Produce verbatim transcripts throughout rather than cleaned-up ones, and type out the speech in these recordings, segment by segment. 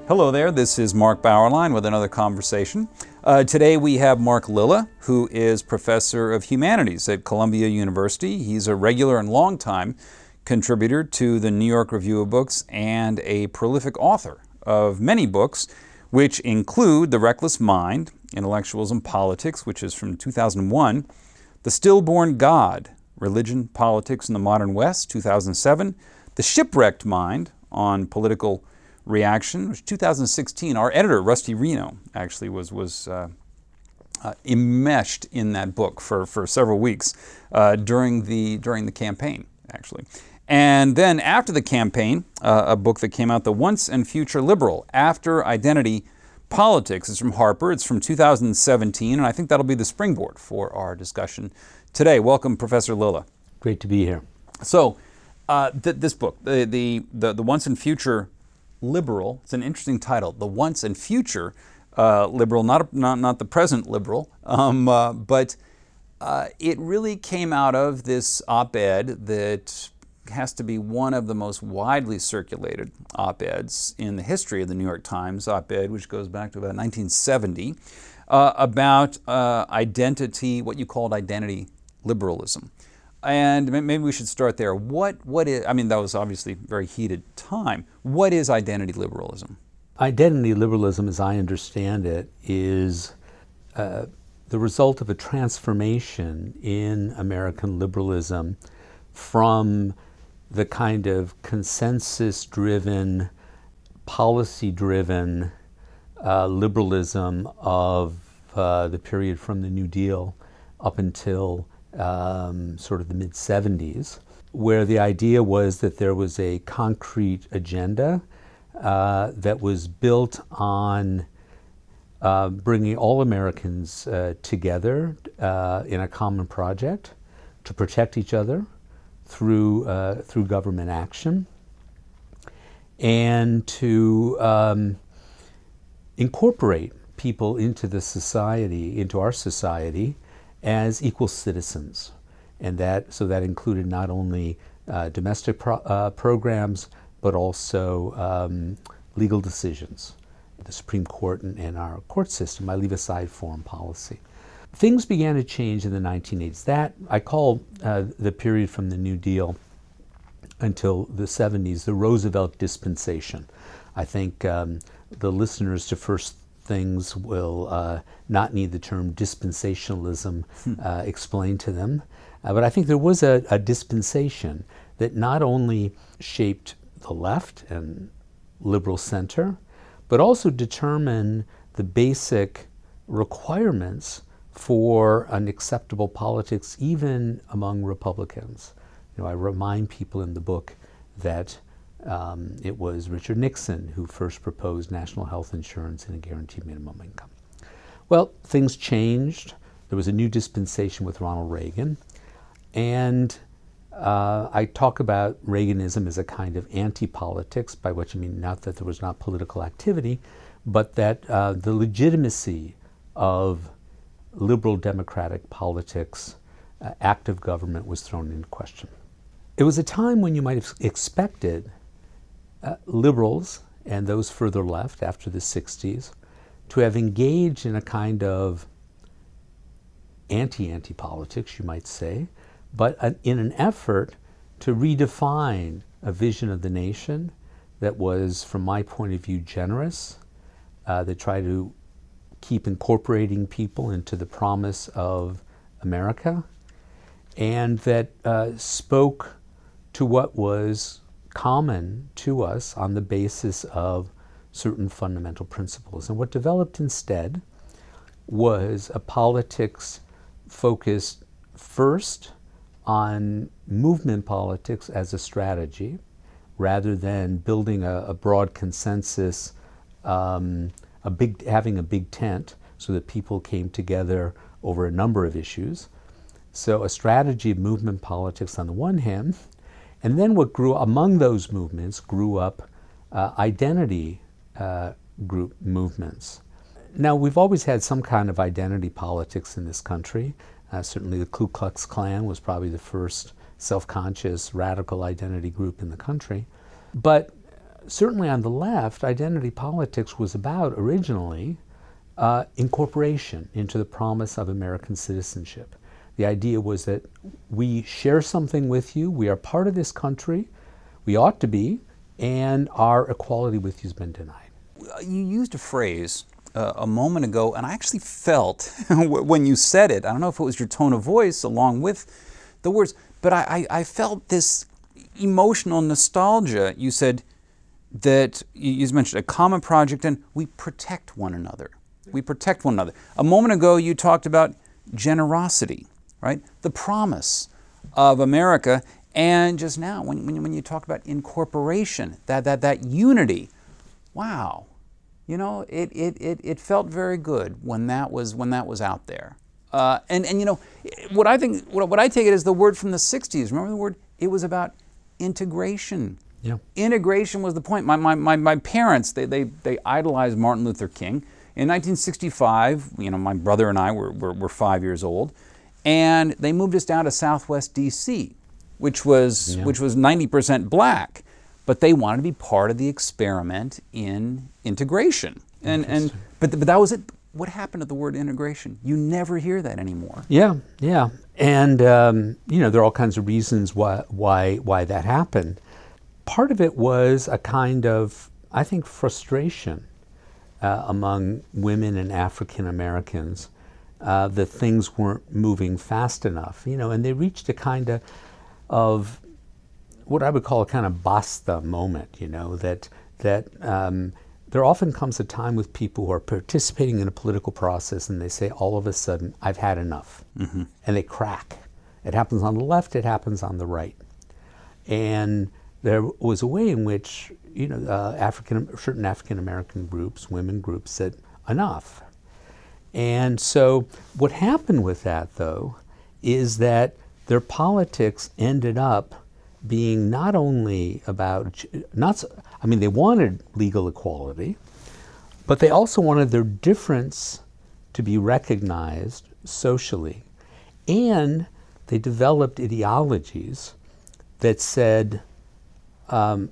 Hello there, this is Mark Bauerlein with another conversation. Uh, today we have Mark Lilla, who is Professor of Humanities at Columbia University. He's a regular and longtime contributor to the New York Review of Books and a prolific author of many books, which include The Reckless Mind, Intellectuals and Politics, which is from two thousand one, The Stillborn God, Religion, Politics in the Modern West, two thousand seven, The Shipwrecked Mind on Political Reaction, which two thousand sixteen. Our editor, Rusty Reno, actually was was uh, uh, enmeshed in that book for, for several weeks uh, during the during the campaign, actually. And then after the campaign, uh, a book that came out, The Once and Future Liberal, After Identity Politics. It's from Harper. It's from two thousand seventeen, and I think that'll be the springboard for our discussion today. Welcome, Professor Lilla. Great to be here. So, uh, th- this book, the, the the the Once and Future Liberal. It's an interesting title, The Once and Future uh, Liberal, not, not not the present liberal, um, uh, but uh, it really came out of this op-ed that has to be one of the most widely circulated op-eds in the history of the New York Times, op-ed which goes back to about nineteen seventy, uh, about uh, identity, what you called identity liberalism. And maybe we should start there. What, what is, I mean, that was obviously a very heated time. What is identity liberalism? Identity liberalism, as I understand it, is uh, the result of a transformation in American liberalism from the kind of consensus-driven, policy-driven uh, liberalism of uh, the period from the New Deal up until Um, sort of the mid seventies, where the idea was that there was a concrete agenda uh, that was built on uh, bringing all Americans uh, together uh, in a common project to protect each other through uh, through government action, and to um, incorporate people into the society, into our society, as equal citizens. And that, so that included not only uh, domestic pro- uh, programs, but also um, legal decisions. The Supreme Court and, and our court system, I leave aside foreign policy. Things began to change in the nineteen eighties. That, I call uh, the period from the New Deal until the seventies, the Roosevelt dispensation. I think um, the listeners to First Things will uh, not need the term dispensationalism uh, explained to them. Uh, but I think there was a, a dispensation that not only shaped the left and liberal center, but also determined the basic requirements for an acceptable politics even among Republicans. You know, I remind people in the book that Um, it was Richard Nixon who first proposed national health insurance and a guaranteed minimum income. Well, things changed. There was a new dispensation with Ronald Reagan. And uh, I talk about Reaganism as a kind of anti-politics, by which I mean not that there was not political activity, but that uh, the legitimacy of liberal democratic politics, uh, active government, was thrown into question. It was a time when you might have expected Uh, liberals and those further left after the sixties to have engaged in a kind of anti-anti-politics, you might say, but uh, in an effort to redefine a vision of the nation that was, from my point of view, generous. Uh, they tried to keep incorporating people into the promise of America, and that uh, spoke to what was common to us on the basis of certain fundamental principles. And what developed instead was a politics focused first on movement politics as a strategy, rather than building a, a broad consensus, um, a big, having a big tent so that people came together over a number of issues. So a strategy of movement politics on the one hand, and then what grew among those movements grew up uh, identity uh, group movements. Now, we've always had some kind of identity politics in this country. Uh, certainly the Ku Klux Klan was probably the first self-conscious radical identity group in the country. But certainly on the left, identity politics was about originally uh, incorporation into the promise of American citizenship. The idea was that we share something with you, we are part of this country, we ought to be, and our equality with you has been denied. You used a phrase uh, a moment ago, and I actually felt when you said it, I don't know if it was your tone of voice along with the words, but I, I, I felt this emotional nostalgia. You said that, you mentioned a common project, and we protect one another. We protect one another. A moment ago, you talked about generosity, right? The promise of America. And just now, when, when, when you talk about incorporation, that, that, that unity, wow. You know, it, it, it, it felt very good when that was, when that was out there. Uh, and, and, you know, what I think, what, what I take it as the word from the sixties. Remember the word? It was about integration. Yeah. Integration was the point. My, my, my, my parents, they, they, they idolized Martin Luther King. In nineteen sixty-five, you know, my brother and I were, were, were five years old, and they moved us down to Southwest D C, which was, yeah. which was ninety percent black. But they wanted to be part of the experiment in integration. And, and but, but that was it. What happened to the word integration? You never hear that anymore. Yeah, yeah. And, um, you know, there are all kinds of reasons why, why, why that happened. Part of it was a kind of, I think, frustration uh, among women and African Americans uh, that things weren't moving fast enough, you know, and they reached a kind of, of what I would call a kind of basta moment, you know, that, that um, there often comes a time with people who are participating in a political process and they say, all of a sudden, I've had enough. Mm-hmm. And they crack. It happens on the left, it happens on the right. And there was a way in which, you know, uh, African, certain African American groups, women groups said, enough. And so what happened with that, though, is that their politics ended up being not only about, not, I mean, they wanted legal equality, but they also wanted their difference to be recognized socially. And they developed ideologies that said, um,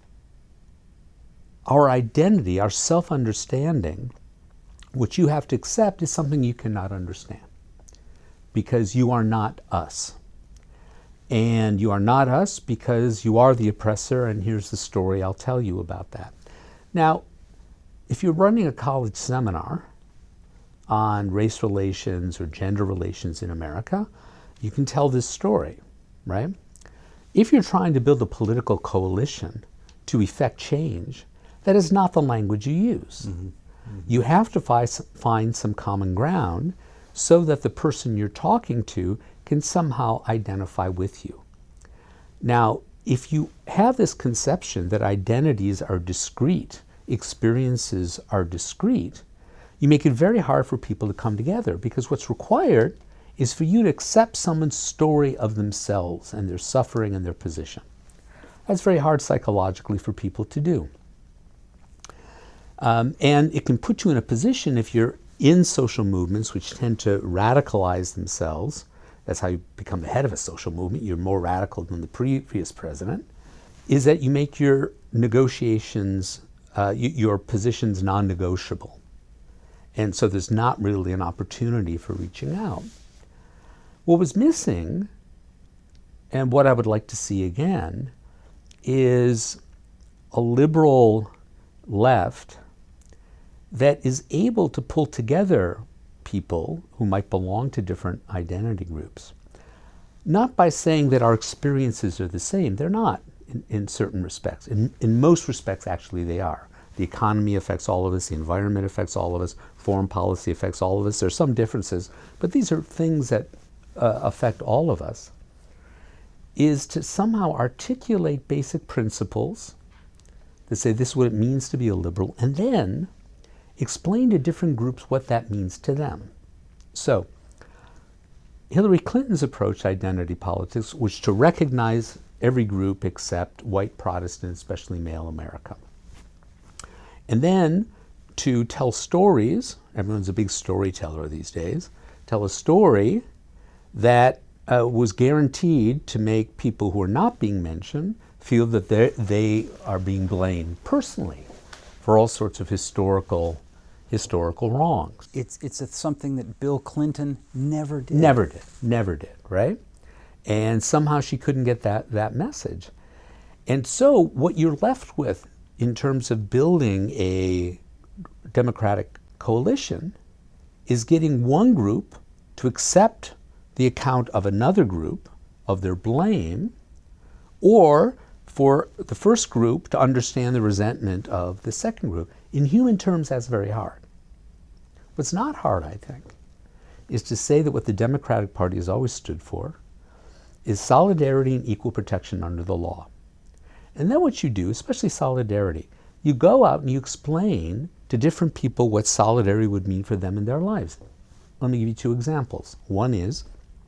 our identity, our self-understanding, which you have to accept, is something you cannot understand because you are not us. And you are not us because you are the oppressor, and here's the story I'll tell you about that. Now, if you're running a college seminar on race relations or gender relations in America, you can tell this story, right? If you're trying to build a political coalition to effect change, that is not the language you use. Mm-hmm. Mm-hmm. You have to fi- find some common ground so that the person you're talking to can somehow identify with you. Now, if you have this conception that identities are discrete, experiences are discrete, you make it very hard for people to come together, because what's required is for you to accept someone's story of themselves and their suffering and their position. That's very hard psychologically for people to do. Um, and it can put you in a position, if you're in social movements which tend to radicalize themselves, that's how you become the head of a social movement, you're more radical than the previous president, is that you make your negotiations, uh, y- your positions non-negotiable. And so there's not really an opportunity for reaching out. What was missing, and what I would like to see again, is a liberal left that is able to pull together people who might belong to different identity groups. Not by saying that our experiences are the same. They're not in, in certain respects. In, in most respects, actually, they are. The economy affects all of us. The environment affects all of us. Foreign policy affects all of us. There are some differences, but these are things that uh, affect all of us. Is to somehow articulate basic principles that say this is what it means to be a liberal, and then explain to different groups what that means to them. So, Hillary Clinton's approach to identity politics was to recognize every group except white Protestant, especially male America. And then to tell stories, everyone's a big storyteller these days, tell a story that uh, was guaranteed to make people who are not being mentioned feel that they they are being blamed personally for all sorts of historical historical wrongs. It's it's a, something that Bill Clinton never did. Never did, never did, right? And somehow she couldn't get that, that message. And so what you're left with in terms of building a democratic coalition is getting one group to accept the account of another group of their blame, or for the first group to understand the resentment of the second group. In human terms, that's very hard. What's not hard, I think, is to say that what the Democratic Party has always stood for is solidarity and equal protection under the law. And then what you do, especially solidarity, you go out and you explain to different people what solidarity would mean for them in their lives. Let me give you two examples. One is,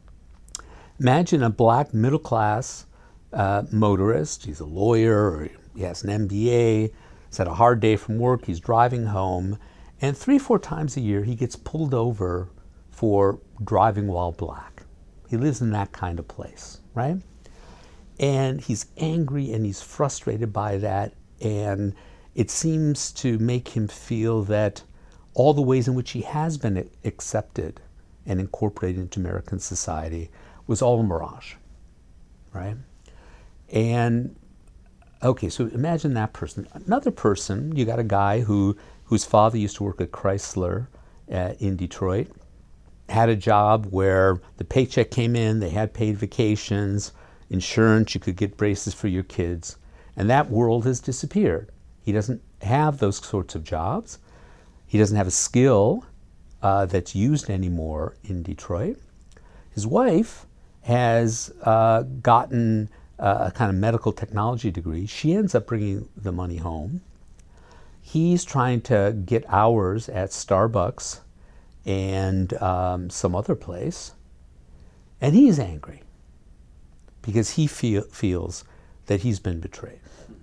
imagine a black middle-class uh, motorist. He's a lawyer, or he has an M B A, he's had a hard day from work, he's driving home, and three, four times a year he gets pulled over for driving while black. He lives in that kind of place, right? And he's angry and he's frustrated by that, and it seems to make him feel that all the ways in which he has been accepted and incorporated into American society was all a mirage, right? And okay, so imagine that person. Another person, you got a guy who whose father used to work at Chrysler uh, in Detroit, had a job where the paycheck came in, they had paid vacations, insurance, you could get braces for your kids, and that world has disappeared. He doesn't have those sorts of jobs. He doesn't have a skill uh, that's used anymore in Detroit. His wife has uh, gotten uh, a kind of medical technology degree. She ends up bringing the money home. He's trying to get hours at Starbucks and um, some other place, and he's angry because he feel, feels that he's been betrayed.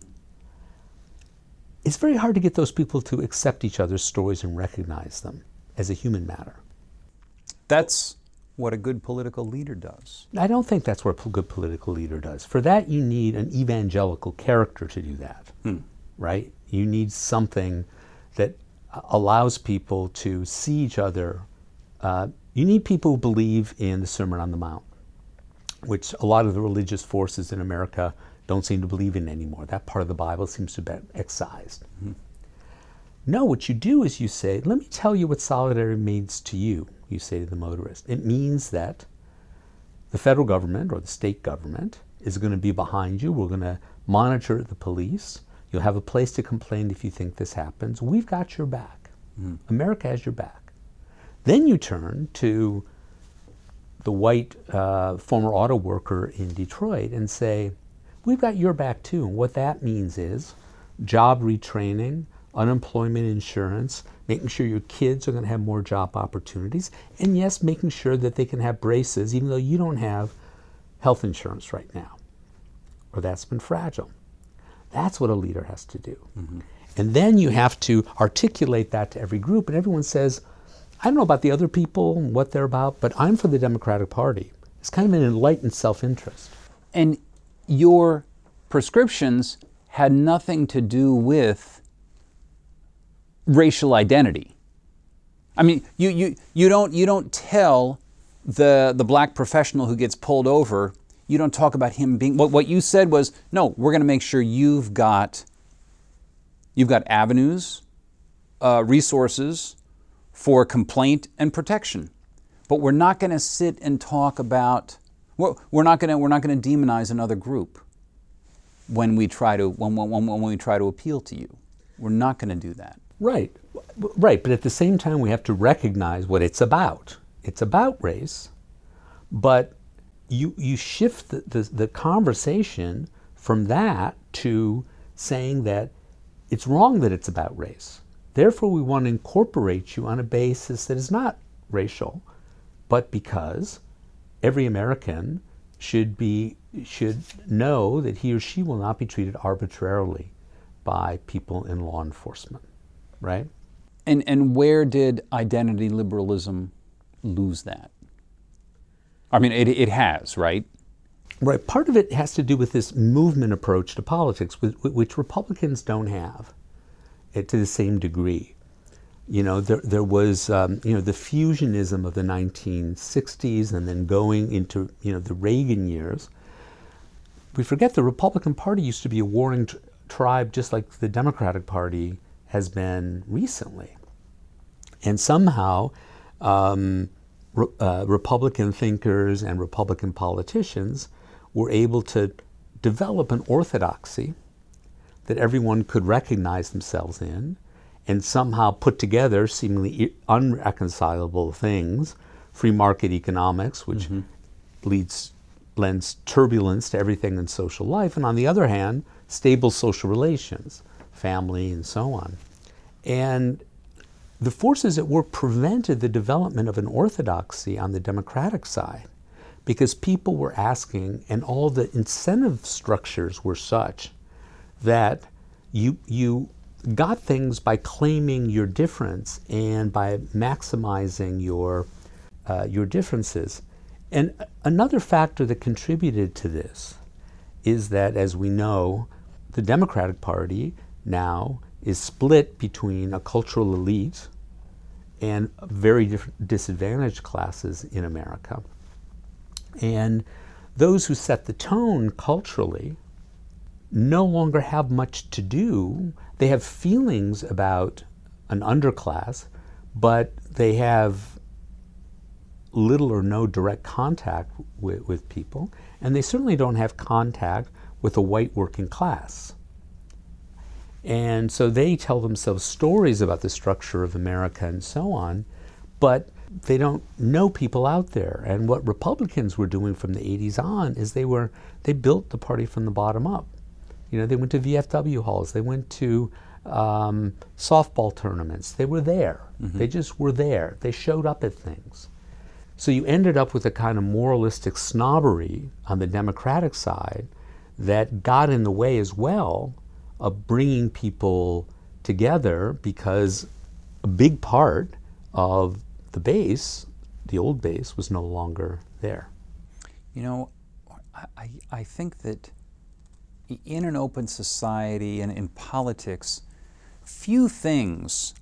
It's very hard to get those people to accept each other's stories and recognize them as a human matter. That's what a good political leader does. I don't think that's what a good political leader does. For that, you need an evangelical character to do that, hmm. right? You need something that allows people to see each other. Uh, you need people who believe in the Sermon on the Mount, which a lot of the religious forces in America don't seem to believe in anymore. That part of the Bible seems to be excised. Mm-hmm. No, what you do is you say, let me tell you what solidarity means to you, you say to the motorist. It means that the federal government or the state government is going to be behind you. We're going to monitor the police. You'll have a place to complain if you think this happens. We've got your back. Mm-hmm. America has your back. Then you turn to the white uh, former auto worker in Detroit and say, we've got your back too. And what that means is job retraining, unemployment insurance, making sure your kids are going to have more job opportunities, and yes, making sure that they can have braces even though you don't have health insurance right now, or that's been fragile. That's what a leader has to do. Mm-hmm. And then you have to articulate that to every group, and everyone says, I don't know about the other people and what they're about, but I'm for the Democratic Party. It's kind of an enlightened self-interest. And your prescriptions had nothing to do with racial identity. I mean, you, you, you don't you don't tell the the black professional who gets pulled over, you don't talk about him being, what, what you said was, no, we're going to make sure you've got you've got avenues, uh, resources for complaint and protection. But we're not going to sit and talk about, we're, we're not going to we're not going to demonize another group when we try to when, when, when we try to appeal to you. We're not going to do that. Right, right. But at the same time, we have to recognize what it's about. It's about race, but you you shift the, the, the conversation from that to saying that it's wrong that it's about race. Therefore, we want to incorporate you on a basis that is not racial, but because every American should be should know that he or she will not be treated arbitrarily by people in law enforcement. Right? And and where did identity liberalism lose that? I mean, it, it has, right? Right. Part of it has to do with this movement approach to politics, which, which Republicans don't have to the same degree. You know, there, there was, um, you know, the fusionism of the nineteen sixties and then going into, you know, the Reagan years. We forget the Republican Party used to be a warring tr- tribe just like the Democratic Party has been recently. And somehow um, re- uh, Republican thinkers and Republican politicians were able to develop an orthodoxy that everyone could recognize themselves in and somehow put together seemingly unreconcilable things, free market economics, which mm-hmm. leads lends turbulence to everything in social life, and on the other hand, stable social relations, family, and so on. And the forces at work prevented the development of an orthodoxy on the Democratic side because people were asking, and all the incentive structures were such that you you got things by claiming your difference and by maximizing your uh, your differences. And another factor that contributed to this is that, as we know, the Democratic Party now is split between a cultural elite and very different disadvantaged classes in America. And those who set the tone culturally no longer have much to do. They have feelings about an underclass, but they have little or no direct contact with, with people, and they certainly don't have contact with a white working class. And so they tell themselves stories about the structure of America and so on, but they don't know people out there. And what Republicans were doing from the eighties on is they were they built the party from the bottom up. You know, they went to V F W halls, they went to um, softball tournaments. They were there. Mm-hmm. They just were there. They showed up at things. So you ended up with a kind of moralistic snobbery on the Democratic side that got in the way as well of bringing people together, because a big part of the base, the old base, was no longer there. You know, I, I think that in an open society and in politics, few things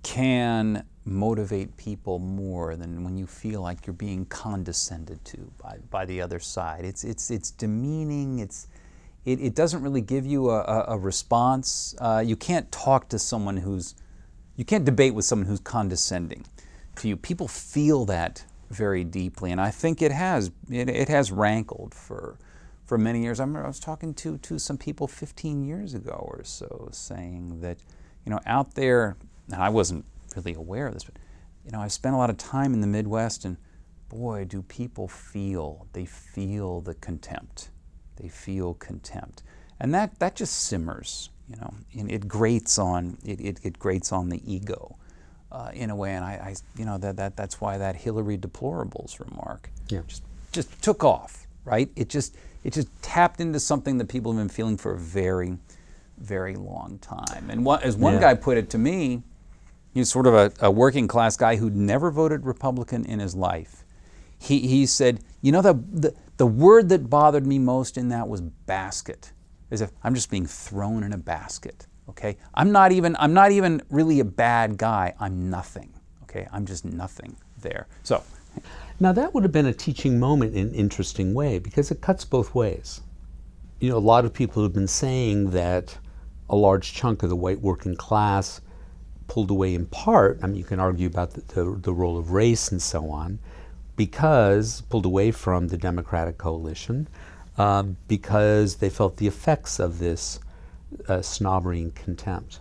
can motivate people more than when you feel like you're being condescended to by, by the other side. It's it's it's demeaning. It's it, it doesn't really give you a, a, a response. Uh, you can't talk to someone who's you can't debate with someone who's condescending to you. People feel that very deeply, and I think it has it, it has rankled for for many years. I remember I was talking to to some people fifteen years ago or so, saying that, you know, out there, and I wasn't really aware of this, but, you know, I spent a lot of time in the Midwest, and boy, do people feel, they feel the contempt. They feel contempt. And that, that just simmers, you know, and it grates on, it, it, it grates on the ego uh, in a way, and I, I, you know, that, that that's why that Hillary deplorables remark yeah. just, just took off, right? It just, it just tapped into something that people have been feeling for a very, very long time. And one, as one yeah. guy put it to me, he's sort of a, a working class guy who'd never voted Republican in his life. He he said, you know, the, the the word that bothered me most in that was basket. As if I'm just being thrown in a basket. Okay? I'm not even I'm not even really a bad guy. I'm nothing. Okay? I'm just nothing there. So now that would have been a teaching moment in an interesting way, because it cuts both ways. You know, a lot of people have been saying that a large chunk of the white working class pulled away in part, I mean, you can argue about the, the, the role of race and so on, because pulled away from the Democratic coalition um, because they felt the effects of this uh, snobbery and contempt.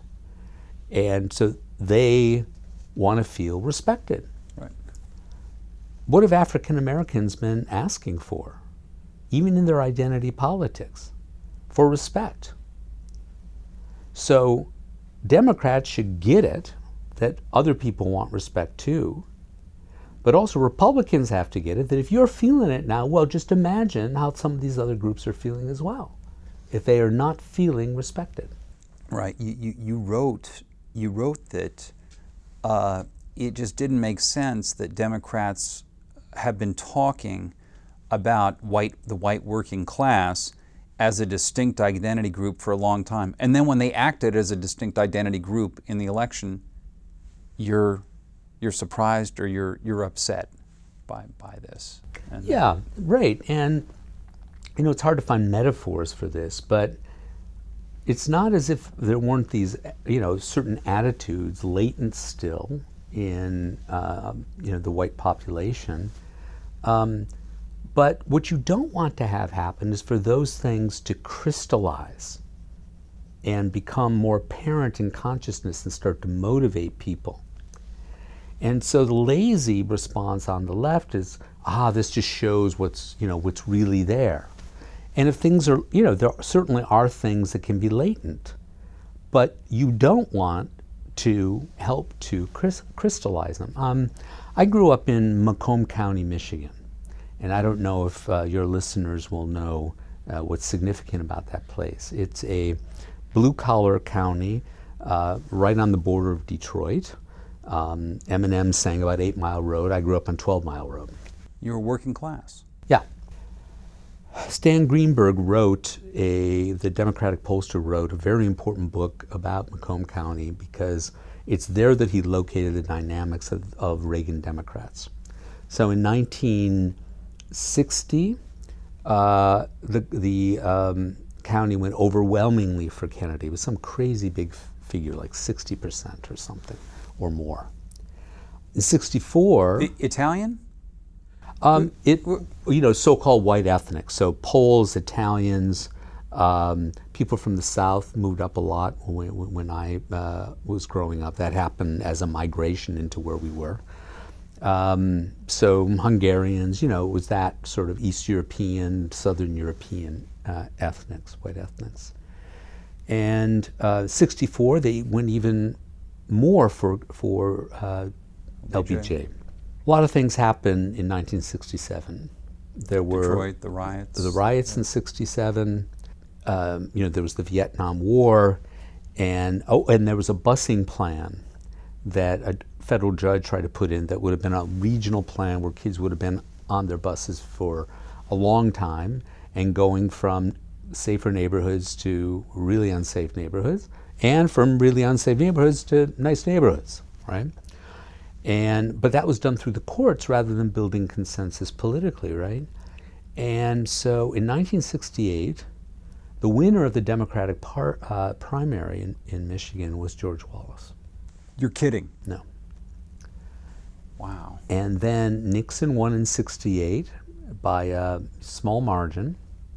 And so they want to feel respected. Right. What have African Americans been asking for, even in their identity politics? For respect. So Democrats should get it that other people want respect too, but also Republicans have to get it that if you're feeling it now, well, just imagine how some of these other groups are feeling as well, if they are not feeling respected. Right. You you, you wrote you wrote that uh, it just didn't make sense that Democrats have been talking about white the white working class as a distinct identity group for a long time. And then when they acted as a distinct identity group in the election, you're you're surprised or you're you're upset by by this. And yeah, right. And you know, it's hard to find metaphors for this, but it's not as if there weren't these, you know, certain attitudes latent still in, uh, you know, the white population. Um, but what you don't want to have happen is for those things to crystallize and become more apparent in consciousness and start to motivate people. And so the lazy response on the left is, ah, this just shows what's, you know, what's really there. And if things are, you know, there certainly are things that can be latent, but you don't want to help to crys- crystallize them. Um, I grew up in Macomb County, Michigan, and I don't know if uh, your listeners will know uh, what's significant about that place. It's a blue-collar county uh, right on the border of Detroit. Um, Eminem sang about Eight Mile Road. I grew up on Twelve Mile Road. You were working class. Yeah. Stan Greenberg wrote a, the Democratic pollster wrote a very important book about Macomb County because it's there that he located the dynamics of, of Reagan Democrats. So in nineteen sixty, uh, the, the um, county went overwhelmingly for Kennedy. It was some crazy big f- figure, like sixty percent or something, or more. In sixty-four... The Italian? Um, it, you know, so-called white ethnic. So Poles, Italians, um, people from the South moved up a lot when, when I uh, was growing up. That happened as a migration into where we were. Um, so Hungarians, you know, it was that sort of East European, Southern European uh, ethnics, white ethnics. And uh, sixty-four, they went even more for for uh, L B J. A lot of things happened in nineteen sixty-seven. There were Detroit, the riots. The riots in sixty-seven. Um, you know, there was the Vietnam War, and oh, and there was a busing plan that a federal judge tried to put in that would have been a regional plan where kids would have been on their buses for a long time and going from safer neighborhoods to really unsafe neighborhoods, and from really unsafe neighborhoods to nice neighborhoods, right? And but that was done through the courts rather than building consensus politically, right? And so in nineteen sixty-eight, the winner of the Democratic par, uh, primary in, in Michigan was George Wallace. You're kidding? No. Wow. And then Nixon won in sixty-eight by a small margin,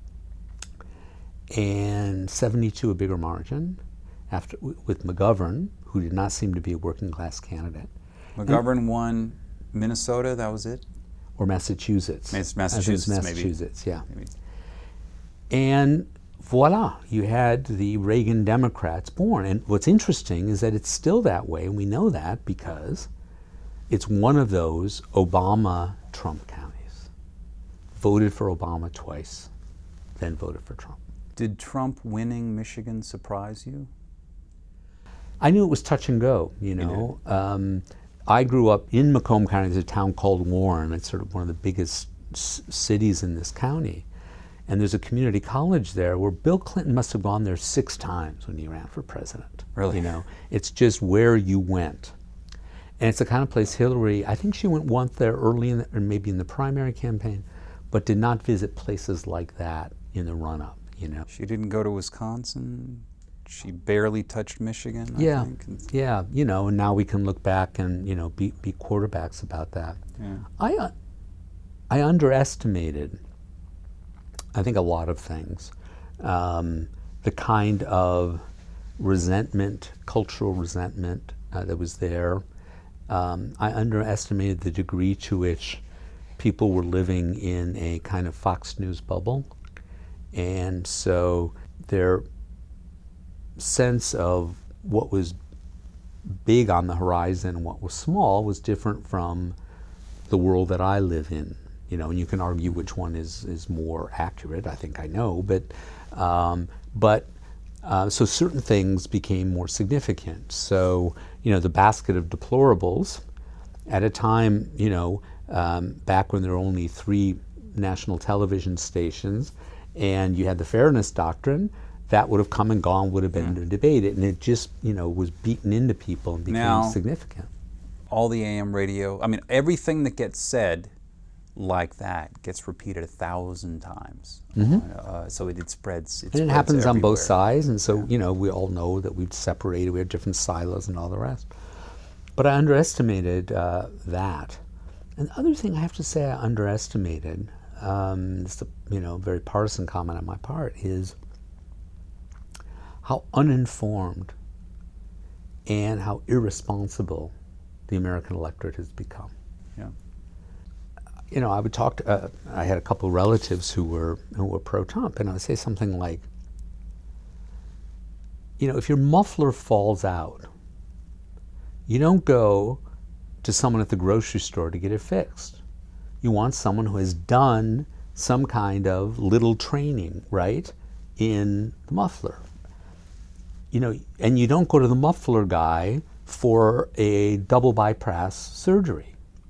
and seventy-two a bigger margin, after with McGovern, who did not seem to be a working class candidate. McGovern and, won Minnesota, that was it? Or Massachusetts. Mas- Massachusetts, Massachusetts, maybe. yeah. Maybe. And voila, you had the Reagan Democrats born. And what's interesting is that it's still that way, and we know that because it's one of those Obama-Trump counties. Voted for Obama twice, then voted for Trump. Did Trump winning Michigan surprise you? I knew it was touch and go, you know. Um, I grew up in Macomb County. There's a town called Warren. It's sort of one of the biggest s- cities in this county. And there's a community college there where Bill Clinton must have gone there six times when he ran for president. Really? You know, it's just where you went. And it's the kind of place Hillary, I think she went once there early in the, or maybe in the primary campaign, but did not visit places like that in the run-up, you know. She didn't go to Wisconsin. She barely touched Michigan, I yeah, think. yeah, you know, and now we can look back and, you know, be, be quarterbacks about that. Yeah. I, uh, I underestimated, I think, a lot of things. Um, the kind of resentment, cultural resentment uh, that was there. Um, I underestimated the degree to which people were living in a kind of Fox News bubble. And so their sense of what was big on the horizon and what was small was different from the world that I live in. You know, and you can argue which one is, is more accurate. I think I know, but um, but uh, so certain things became more significant. So you know, the basket of deplorables, at a time, you know, um, back when there were only three national television stations, and you had the Fairness Doctrine, that would have come and gone, would have been Yeah. debated, and it just, you know, was beaten into people and became Now- significant. All the A M radio, I mean, everything that gets said like that gets repeated a thousand times. Uh, so it, it spreads. It And it spreads happens on both everywhere. sides, and so, you know, we all know that we've separated, we have different silos and all the rest. But I underestimated uh, that. And the other thing I have to say I underestimated, um, it's a, you know, very partisan comment on my part, is how uninformed and how irresponsible the American electorate has become. Yeah. You know, I would talk to, uh, I had a couple of relatives who were, who were pro-Trump, and I would say something like, you know, if your muffler falls out, you don't go to someone at the grocery store to get it fixed. You want someone who has done some kind of little training, right, in the muffler. You know, and you don't go to the muffler guy for a double bypass surgery.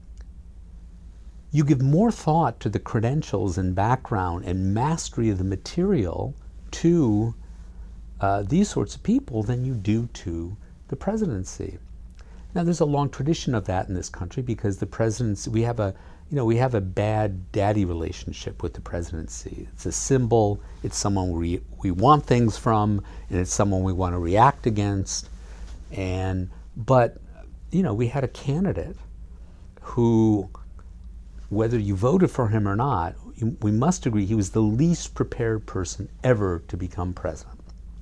You give more thought to the credentials and background and mastery of the material to uh, these sorts of people than you do to the presidency. Now, there's a long tradition of that in this country because the presidency, we have a, you know, we have a bad daddy relationship with the presidency. It's a symbol, it's someone we, we want things from, and it's someone we want to react against. And, but, you know, we had a candidate who, whether you voted for him or not, you, we must agree he was the least prepared person ever to become president.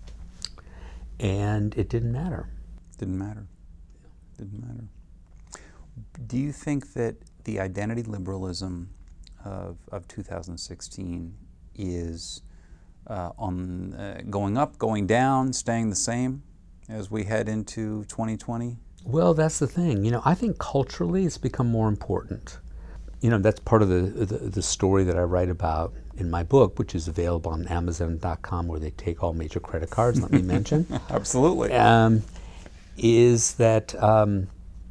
And it didn't matter. Didn't matter. Didn't matter. Do you think that the identity liberalism of, of two thousand sixteen is uh, on uh, going up, going down, staying the same as we head into twenty twenty? Well, that's the thing. You know, I think culturally it's become more important. You know, that's part of the, the, the story that I write about in my book, which is available on Amazon dot com, where they take all major credit cards, let me mention. Absolutely. Um, is that um,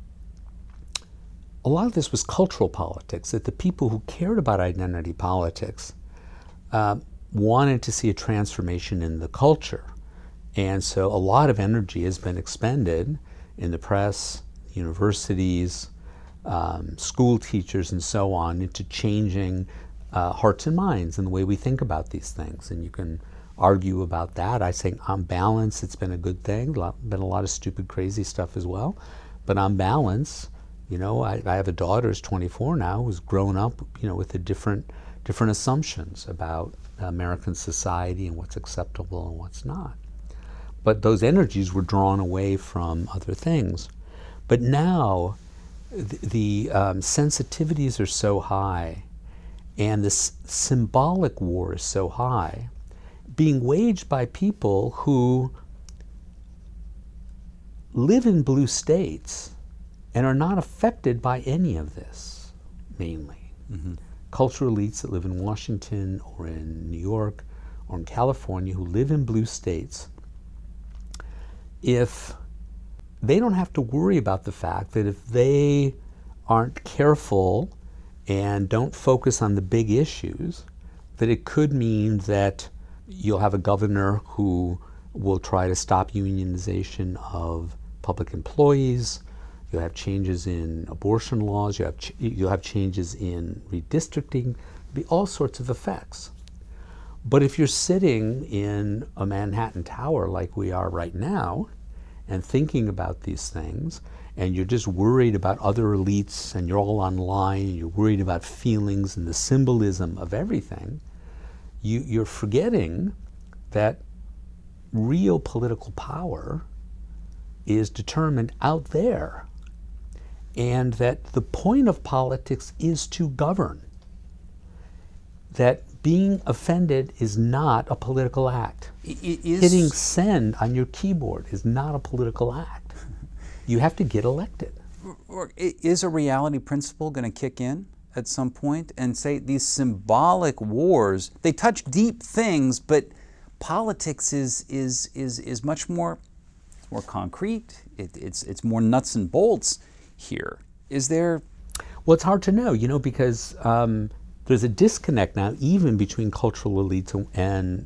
a lot of this was cultural politics, that the people who cared about identity politics uh, wanted to see a transformation in the culture. And so a lot of energy has been expended in the press, universities, um, school teachers, and so on, into changing uh, hearts and minds and the way we think about these things. And you can argue about that. I think on balance, it's been a good thing. A lot, been a lot of stupid, crazy stuff as well. But on balance, you know, I, I have a daughter who's twenty-four now, who's grown up, you know, with a different, different assumptions about American society and what's acceptable and what's not. But those energies were drawn away from other things. But now, the, the um, sensitivities are so high, and this symbolic war is so high, being waged by people who live in blue states and are not affected by any of this, mainly. Mm-hmm. Cultural elites that live in Washington or in New York or in California who live in blue states, if they don't have to worry about the fact that if they aren't careful and don't focus on the big issues, that it could mean that you'll have a governor who will try to stop unionization of public employees. You'll have changes in abortion laws. You have ch- you'll have changes in redistricting. There'll be all sorts of effects. But if you're sitting in a Manhattan Tower like we are right now and thinking about these things, and you're just worried about other elites, and you're all online, and you're worried about feelings and the symbolism of everything, you, you're forgetting that real political power is determined out there, and that the point of politics is to govern. That being offended is not a political act. It is Hitting send on your keyboard is not a political act. You have to get elected. Or is a reality principle going to kick in at some point and say these symbolic wars, they touch deep things, but politics is is is is much more it's more concrete. It, it's it's more nuts and bolts here. Is there? Well, it's hard to know, you know, because um, there's a disconnect now even between cultural elites and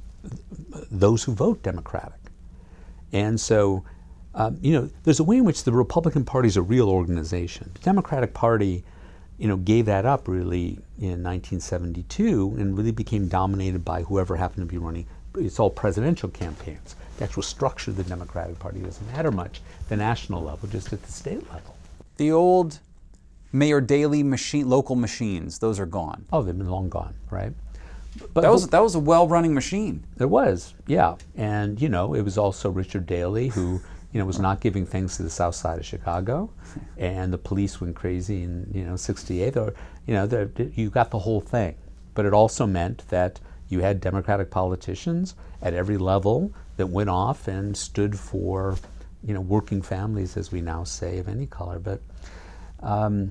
those who vote Democratic. And so, um, you know, there's a way in which the Republican Party is a real organization. The Democratic Party, you know, gave that up really in nineteen seventy-two and really became dominated by whoever happened to be running. It's all presidential campaigns. The actual structure of the Democratic Party doesn't matter much at the national level, just at the state level. The old Mayor Daley machine, local machines, those are gone. Oh, they've been long gone, right? But that was that was a well-running machine. It was, yeah. And you know, it was also Richard Daley who, you know, was not giving things to the South Side of Chicago, and the police went crazy in you know sixty-eight. Or you know, the, you got the whole thing. But it also meant that you had Democratic politicians at every level that went off and stood for, you know, working families, as we now say, of any color. But um,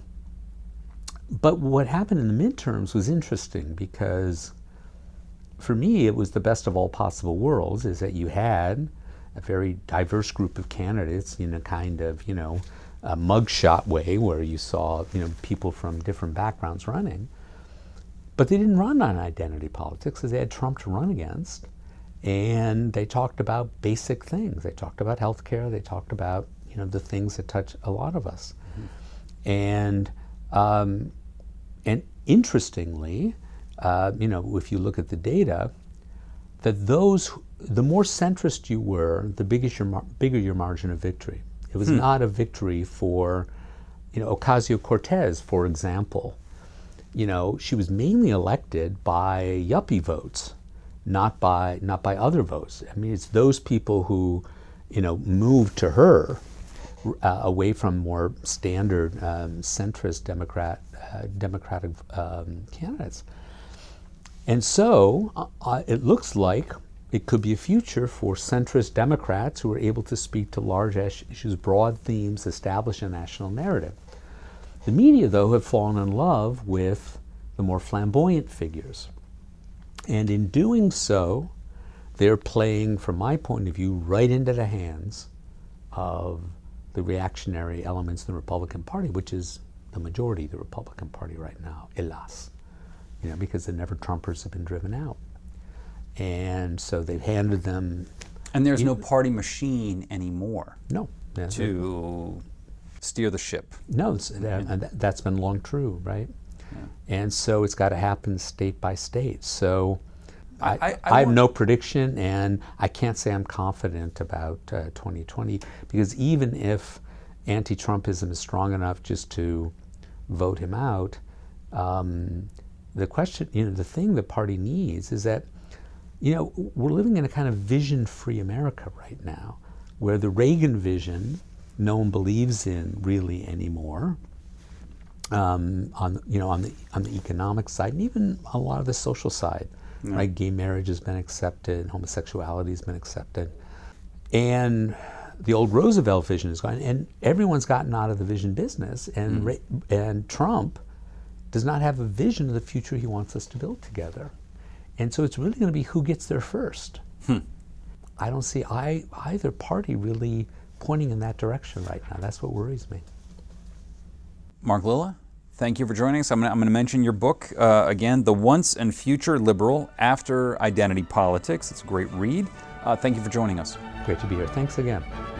but what happened in the midterms was interesting because, for me, it was the best of all possible worlds. Is that you had a very diverse group of candidates in a kind of, you know, a mugshot way where you saw, you know, people from different backgrounds running. But they didn't run on identity politics because they had Trump to run against. And they talked about basic things. They talked about health care. They talked about, you know, the things that touch a lot of us. Mm-hmm. And um, and interestingly, uh, you know, if you look at the data, that those, the more centrist you were, the bigger your, mar- bigger your margin of victory. It was hmm. not a victory for, you know, Ocasio-Cortez, for example. You know, she was mainly elected by yuppie votes, not by not by other votes. I mean, it's those people who, you know, moved to her uh, away from more standard um, centrist Democrat uh, Democratic um, candidates. And so uh, it looks like it could be a future for centrist Democrats who are able to speak to large issues, broad themes, establish a national narrative. The media, though, have fallen in love with the more flamboyant figures. And in doing so, they're playing, from my point of view, right into the hands of the reactionary elements of the Republican Party, which is the majority of the Republican Party right now, hélas. You know, because the never-Trumpers have been driven out. And so they've handed them... And there's no party machine anymore. No. To steer the ship. No, it's, that, that's been long true, right? Yeah. And so it's got to happen state by state. So I, I, I, I have no prediction, and I can't say I'm confident about uh, twenty twenty, because even if anti-Trumpism is strong enough just to vote him out, um, the question, you know, the thing the party needs is that, you know, we're living in a kind of vision-free America right now, where the Reagan vision no one believes in really anymore. Um, on you know on the on the economic side, and even a lot of the social side, yeah. Right? Gay marriage has been accepted, homosexuality has been accepted, and the old Roosevelt vision is gone, and everyone's gotten out of the vision business, and mm. and Trump does not have a vision of the future he wants us to build together, and so it's really going to be who gets there first. Hmm. I don't see I, either party really pointing in that direction right now. That's what worries me. Mark Lilla, thank you for joining us. I'm going to mention your book uh, again, The Once and Future Liberal After Identity Politics. It's a great read. Uh, thank you for joining us. Great to be here. Thanks again.